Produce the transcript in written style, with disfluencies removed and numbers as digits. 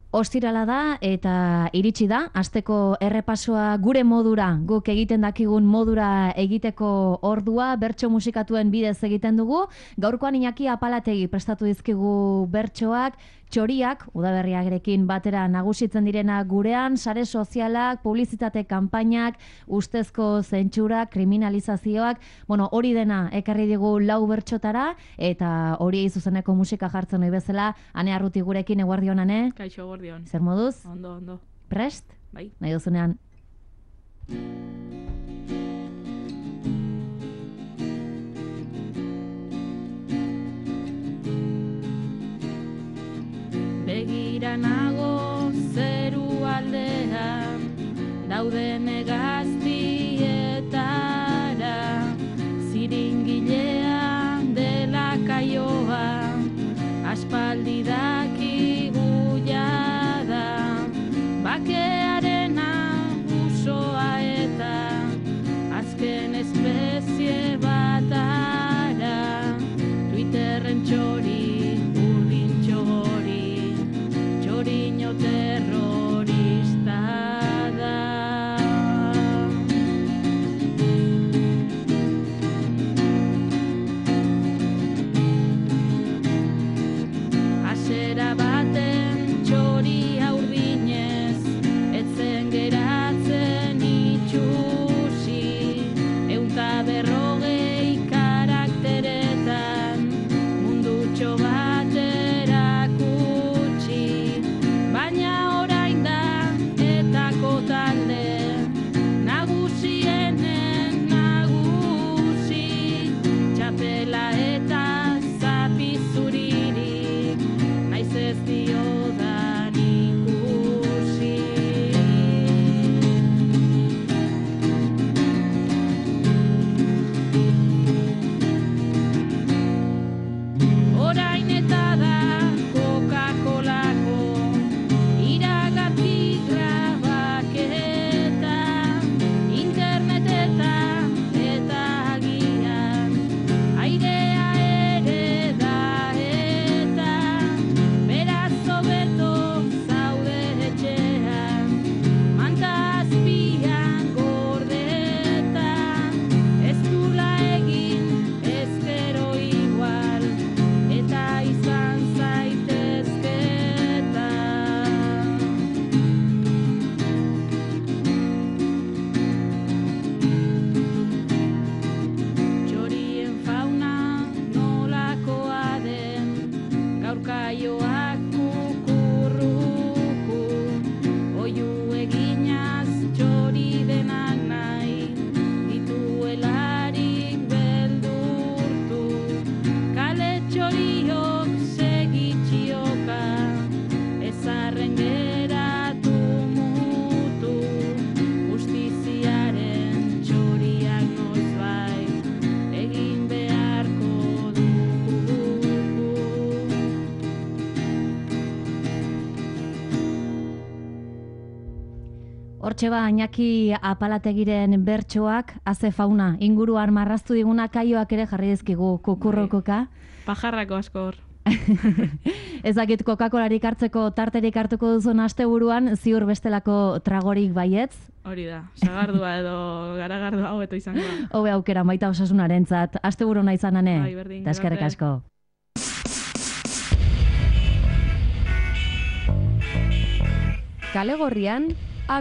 Ostirala da eta iritsi da, asteko errepasoa gure modura, guk egiten dakigun modura egiteko ordua, bertso musikatuen bidez egiten dugu. Gaurkoan Iñaki Apalategi prestatu dizkigu bertsoak, txoriak, udaberriarekin batera nagusitzen direna gurean, sare sozialak, publizitate kanpainak, ustezko zentsurak, kriminalizazioak, hori dena ekarri digu lau bertxotara, eta hori zuzeneko musika jartzen nahi bezala, Ane Arruti gurekin, eguerdion, Ane? Kaixo, eguerdion. Zer moduz? Ondo. Prest? Bai. Nahi duzunean. Begira nago zeru aldean, dauden hegaztietara, ziringilean dela kaioa, aspaldi dakigu jada, bakearena usoa eta azken espezie batara, Twitterren txori, urdin txori, txoriño terrorista da. Asera baten txori urdinez, etzen geratzen itxusi, 150 karakteretan, mundutxo bat erakutsi, baina orain da etako talde, nagusienen nagusi, txapela eta zapi zuririk, naiz ez diodan ikusi. Orain eta da Coca-Colako iragarki grabaketa, interneteta eta agian airea ere da eta beraz hobeto zaude etxean, manta azpian gordeta, ez dula egin ezkero igual, eta izan zaitezketa. Txorien fauna nolakoa den, gaurkaioak kukurruku, oiu eginaz txori denak nahi, dituelarik beldurtu, kale txoriok segitxioka, ezarren geratu mutu, justiziaren txoriak noizbait egin beharko dugu. Hortxe ba, Iñaki Apalategiren bertsoak, haze fauna, inguruan marraztu diguna kaioak ere jarri dizkigu kukurrokoka. Pajarrako askor. Ez dakit Coca-Colarik hartzeko tarterik hartuko duzun asteburuan, ziur bestelako tragorik baietz. Hori da, sagardua edo garagardua hobeto izango da. Hobe aukera baita osasunarentzat. Asteburu ona izan, Ane. Bai, berdin, Eta eskerrik gero asko. Kale Gorrian